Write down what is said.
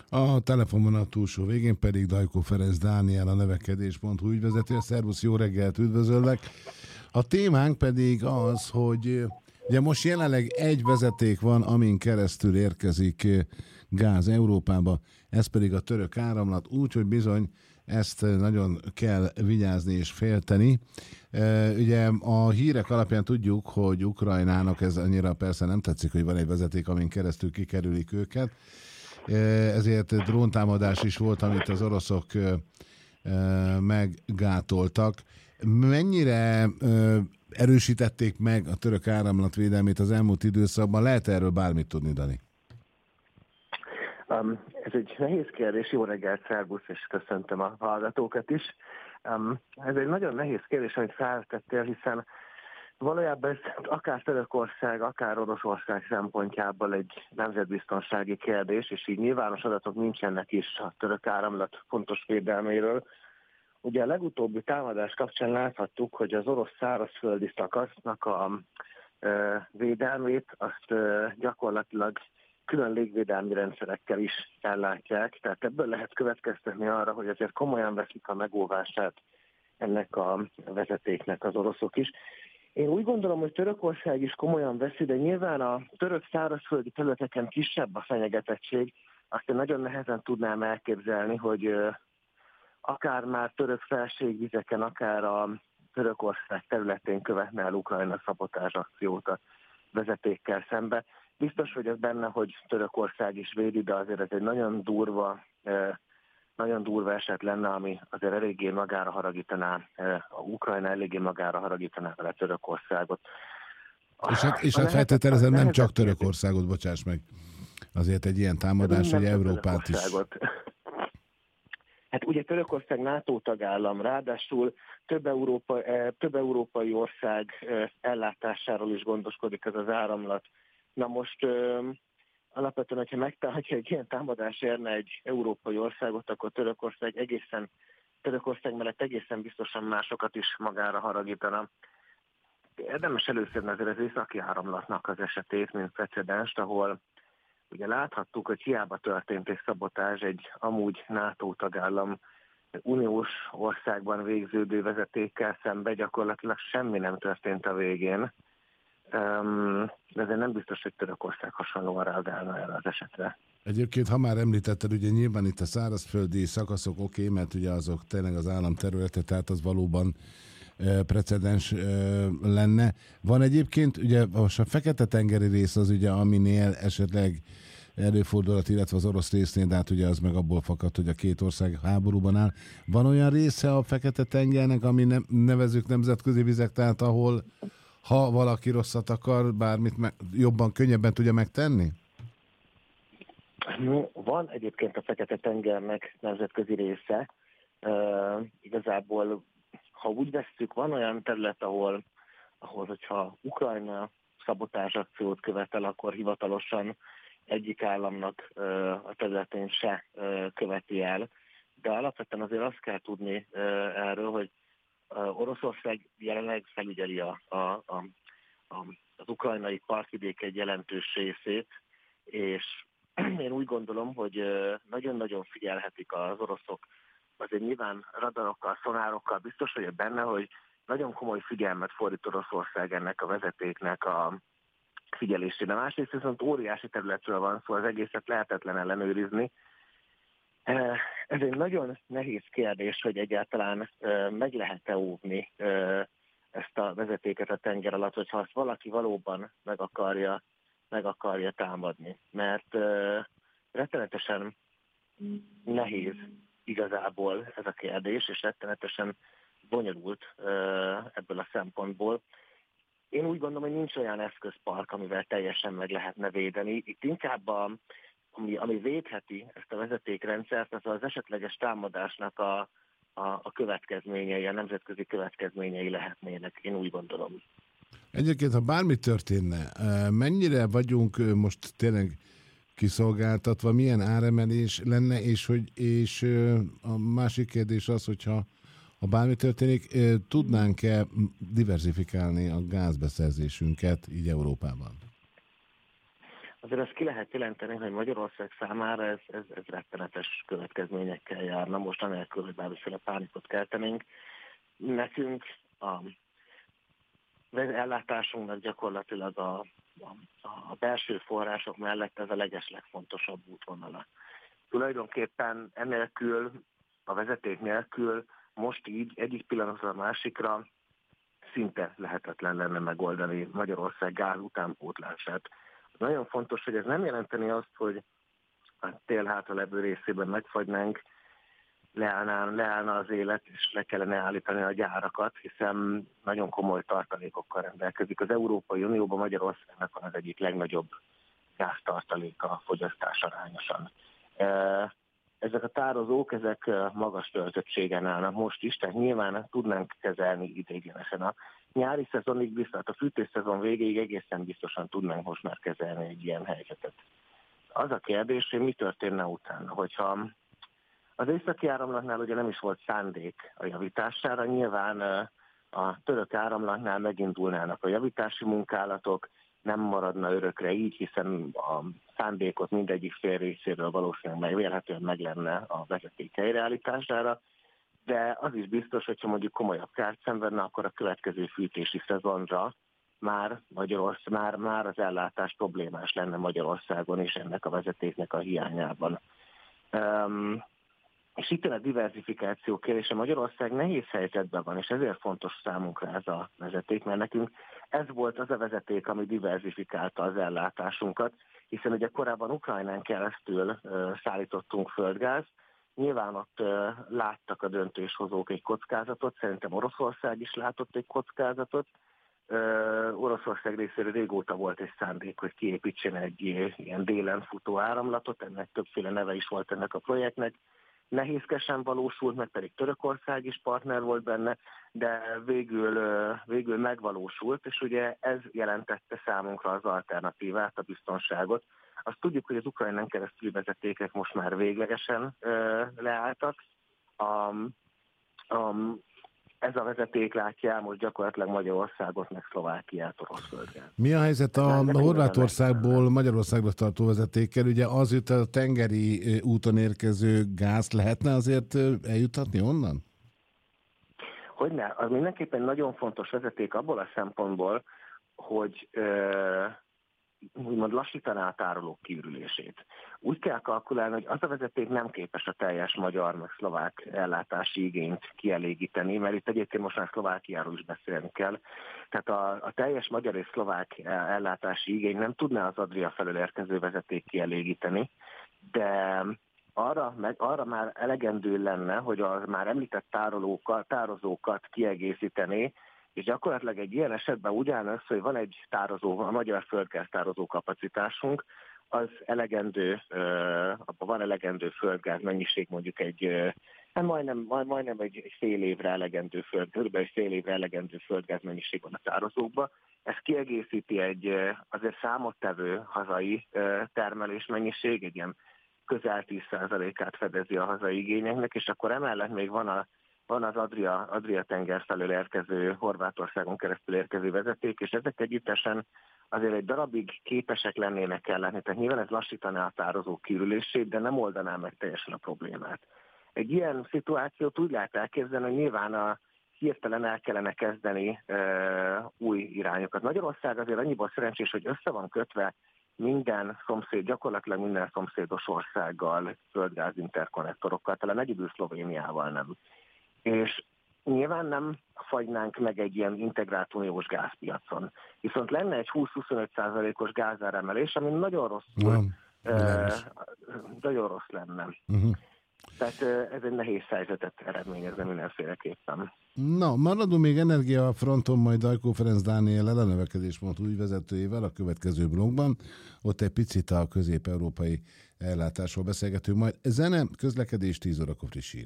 A telefonvonal túlsó végén pedig Dajkó Ferenc Dániel, a növekedés.hu ügyvezető. Szervusz, jó reggelt, üdvözöllek! A témánk pedig az, hogy ugye most jelenleg egy vezeték van, amin keresztül érkezik gáz Európába, ez pedig a török áramlat, úgyhogy bizony ezt nagyon kell vigyázni és félteni. Ugye a hírek alapján tudjuk, hogy Ukrajnának ez annyira persze nem tetszik, hogy van egy vezeték, amin keresztül kikerülik őket, ezért dróntámadás is volt, amit az oroszok meggátoltak. Mennyire erősítették meg a török áramlatvédelmét az elmúlt időszakban? Lehet erről bármit tudni, Dani? Ez egy nehéz kérdés, jó reggelt, szervusz, és köszöntöm a hallgatókat is. Ez egy nagyon nehéz kérdés, amit feltettél, hiszen valójában ez akár Törökország, akár Oroszország szempontjából egy nemzetbiztonsági kérdés, és így nyilvános adatok nincsenek is a török áramlat fontos védelméről. Ugye a legutóbbi támadás kapcsán láthattuk, hogy az orosz szárazföldi szakasznak a védelmét azt gyakorlatilag külön légvédelmi rendszerekkel is ellátják, tehát ebből lehet következtetni arra, hogy azért komolyan veszik a megóvását ennek a vezetéknek az oroszok is. Én úgy gondolom, hogy Törökország is komolyan veszi, de nyilván a török szárazföldi területeken kisebb a fenyegetettség. Azt én nagyon nehezen tudnám elképzelni, hogy akár már török felségvizeken, akár a Törökország területén követne el Ukrajna szabotázs akciót a vezetékkel szembe. Biztos vagyok benne, hogy Törökország is védi, de azért ez egy nagyon durva eset lenne, ami azért eléggé magára haragítaná, a Ukrajna eléggé magára haragítaná vele Törökországot. És hát feltételezem nem csak Törökországot, bocsáss meg. Azért egy ilyen támadás, hogy Európát is. Hát ugye Törökország NATO tagállam, ráadásul több európai ország ellátásáról is gondoskodik ez az áramlat. Na most alapvetően, hogyha egy ilyen támadás érne egy európai országot, akkor Törökország mellett egészen biztosan másokat is magára haragítana. Érdemes először azért az északi áramlatnak az esetét, mint precedenst, ahol ugye láthattuk, hogy hiába történt egy szabotázs egy amúgy NATO tagállam uniós országban végződő vezetékkel szembe, gyakorlatilag semmi nem történt a végén. De ezért nem biztos, hogy Törökország hasonlóan reagálna erre az esetre. Egyébként, ha már említetted, ugye nyilván itt a szárazföldi szakaszok oké, mert ugye azok tényleg az állam területe, tehát az valóban precedens lenne. Van egyébként, ugye most a Fekete-tengeri rész az ugye, aminél esetleg előfordulhat, illetve az orosz résznél, de hát ugye az meg abból fakad, hogy a két ország háborúban áll. Van olyan része a Fekete-tengernek, ami nevezzük nemzetközi vizek, tehát ahol ha valaki rosszat akar, bármit jobban, könnyebben tudja megtenni? Van egyébként a Fekete-tengernek nemzetközi része. Igazából, ha úgy vesszük, van olyan terület, ahol hogyha Ukrajna szabotázsakciót követel, akkor hivatalosan egyik államnak a területén se követi el. De alapvetően azért azt kell tudni erről, hogy Oroszország jelenleg felügyeli az ukrajnai partvidék egy jelentős részét, és én úgy gondolom, hogy nagyon-nagyon figyelhetik az oroszok, azért nyilván radarokkal, szonárokkal biztos vagyok benne, hogy nagyon komoly figyelmet fordít Oroszország ennek a vezetéknek a figyelésére. Másrészt viszont óriási területről van szó, az egészet lehetetlen ellenőrizni. Ez egy nagyon nehéz kérdés, hogy egyáltalán meg lehet-e óvni ezt a vezetéket a tenger alatt, hogyha azt valaki valóban meg akarja támadni. Mert rettenetesen nehéz igazából ez a kérdés, és rettenetesen bonyolult ebből a szempontból. Én úgy gondolom, hogy nincs olyan eszközpark, amivel teljesen meg lehetne védeni. Itt inkább ami védheti ezt a vezetékrendszert, az az esetleges támadásnak a következményei, a nemzetközi következményei lehetnének, én úgy gondolom. Egyébként, ha bármi történne, mennyire vagyunk most tényleg kiszolgáltatva, milyen áremelés lenne, és a másik kérdés az, hogyha bármi történik, tudnánk-e diversifikálni a gázbeszerzésünket így Európában? azért ezt ki lehet jelenteni, hogy Magyarország számára ez rettenetes következményekkel járna. Most anélkül, hogy bármiféle pánikot keltenénk. Nekünk az ellátásunknak gyakorlatilag a belső források mellett ez a legeslegfontosabb útvonala. Tulajdonképpen enélkül, a vezeték nélkül most így egyik pillanatra a másikra szinte lehetetlen lenne megoldani Magyarország gáz utánpótlását. Nagyon fontos, hogy ez nem jelenteni azt, hogy a tél hátra levő részében megfagynánk, leállna az élet, és le kellene állítani a gyárakat, hiszen nagyon komoly tartalékokkal rendelkezik. Az Európai Unióban Magyarországnak van az egyik legnagyobb gáztartaléka fogyasztás arányosan. Ezek a tározók, ezek magas töltöttségen állnak most is, tehát nyilván tudnánk kezelni ideiglenesen. A nyári szezonig viszont a fűtésszezon végéig egészen biztosan tudnánk most már kezelni egy ilyen helyzetet. Az a kérdés, hogy mi történne utána, hogyha az északi áramlatnál ugye nem is volt szándék a javítására, nyilván a török áramlatnál megindulnának a javítási munkálatok, nem maradna örökre így, hiszen a szándékot mindegyik fél részéről valószínűleg vélhetően meg lenne a vezeték helyreállítására, de az is biztos, hogyha mondjuk komolyabb kárt szenvedne, akkor a következő fűtési szezonra már az ellátás problémás lenne Magyarországon és ennek a vezetéknek a hiányában. És itt a diversifikáció kérdése. Magyarország nehéz helyzetben van, és ezért fontos számunkra ez a vezeték, mert nekünk ez volt az a vezeték, ami diversifikálta az ellátásunkat, hiszen ugye korábban Ukrajnán keresztül szállítottunk földgáz, nyilván ott láttak a döntéshozók egy kockázatot, szerintem Oroszország is látott egy kockázatot. Oroszország részéről régóta volt egy szándék, hogy kiépítsen egy ilyen délen futó áramlatot, ennek többféle neve is volt ennek a projektnek. Nehézkesen valósult, meg pedig Törökország is partner volt benne, de végül megvalósult, és ugye ez jelentette számunkra az alternatívát, a biztonságot. Azt tudjuk, hogy az Ukrajnán keresztüli vezetékek most már véglegesen leálltak. Ez a vezeték látja el most gyakorlatilag Magyarországot, meg Szlovákiát orosz földgáz. Mi a helyzet a Horvátországból Magyarországra tartó vezetékkel? Ugye az jut a tengeri úton érkező gáz, lehetne azért eljutatni onnan? Hogyne, az mindenképpen nagyon fontos vezeték abból a szempontból, hogy úgymond lassítaná a tárolók kiürülését. Úgy kell kalkulálni, hogy az a vezeték nem képes a teljes magyar, meg szlovák ellátási igényt kielégíteni, mert itt egyébként most már Szlovákiáról is beszélni kell. Tehát a teljes magyar és szlovák ellátási igény nem tudná az Adria felől érkező vezeték kielégíteni, de arra már elegendő lenne, hogy a már említett tározókat kiegészítené, és gyakorlatilag egy ilyen esetben úgy állna össze, hogy van egy a magyar földgáz tározó kapacitásunk, az elegendő, abban van elegendő földgáz mennyiség, mondjuk majdnem egy fél évre elegendő földgáz mennyiség van a tározókban. Ez kiegészíti egy azért számottevő hazai termelésmennyiség, egy ilyen közel 10%-át fedezi a hazai igényeknek, és akkor emellett még van az Adria tenger felől érkező, Horvátországon keresztül érkező vezeték, és ezek együttesen azért egy darabig képesek lennének ellátni, tehát nyilván ez lassítaná a tározók kiürülését, de nem oldaná meg teljesen a problémát. Egy ilyen szituációt úgy lehet elképzelni, hogy nyilván hirtelen el kellene kezdeni új irányokat. Magyarország azért annyiból szerencsés, hogy össze van kötve gyakorlatilag minden szomszédos országgal, földgáz interkonnektorokkal, talán egyedül Szlovéniával nem. És nyilván nem fagynánk meg egy ilyen integrált uniós gázpiacon. Viszont lenne egy 20-25%-os gázáremelés, ami nagyon rossz lenne. Uh-huh. Tehát ez egy nehéz helyzetet eredményezne mindenféleképpen. Na, maradunk még energiafronton, majd Dajkó Ferenc Dániellel, a növekedés.hu ügyvezetőjével a következő blogban. Ott egy picit a közép-európai ellátásról beszélgetünk, majd zene, közlekedés 10 órakor friss hírek.